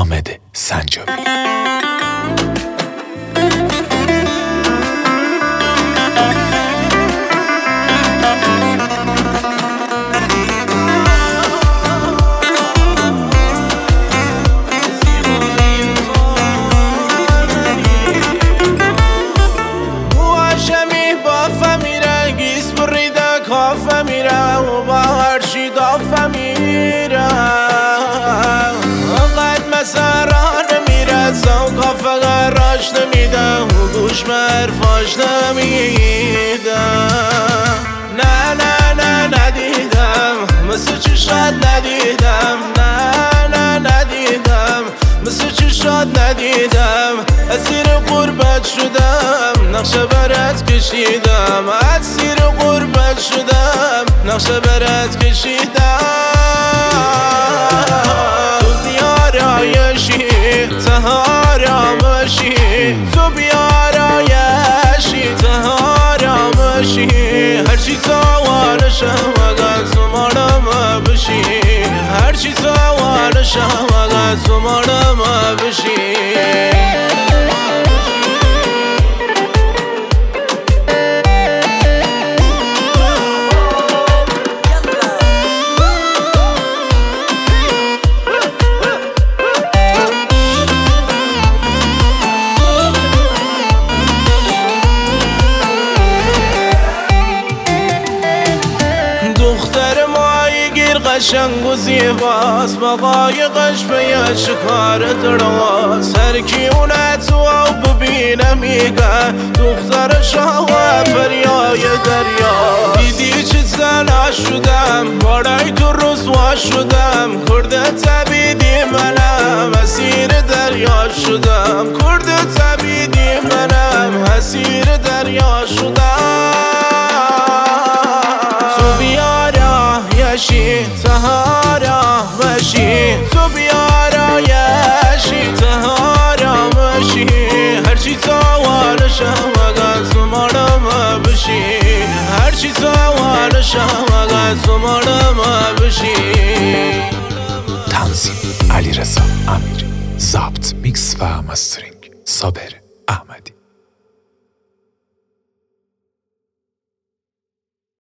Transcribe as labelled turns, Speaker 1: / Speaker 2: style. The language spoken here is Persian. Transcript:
Speaker 1: حامد سنجابی.
Speaker 2: کافه میره و با هرچی دافه میره قد مسران میره زو کافه قراش نمیده و گوش مرفاش نمیده. نه نه نه ندیدم مثل چشات ندیدم. نه نه ندیدم مثل چشات ندیدم. اسیر غربت شدم نقشه برات کشیدم. اسیر غربت شدم نقشه برات کشیدم. تو بیارایشی تهارامشی. تو بیارایشی تهارامشی. هرچی توانشم اگر تو مارم بشی. هرچی توانشم اگر تو مارم بشی. دختر مایی گیر قشنگ و زیباست با قایقش به یه شکار دراز. هر کی اونه تو ببینه میگه دختر شاه فریای دریا. دیدی چه زنا شدم بارای تو رسوا شدم. کرد تبیدی منم اسیر دریا شدم. کرد تبیدی منم اسیر دریا شدم. تهارا مشی. تو بیارایشی تهارا مشی. هرچی توانشم اگر تو مارم بشی. هرچی توانشم اگر تو مارم بشی.
Speaker 1: تنظیم علیرضا امیری، ضبط میکس و مسترینگ صابر احمدی.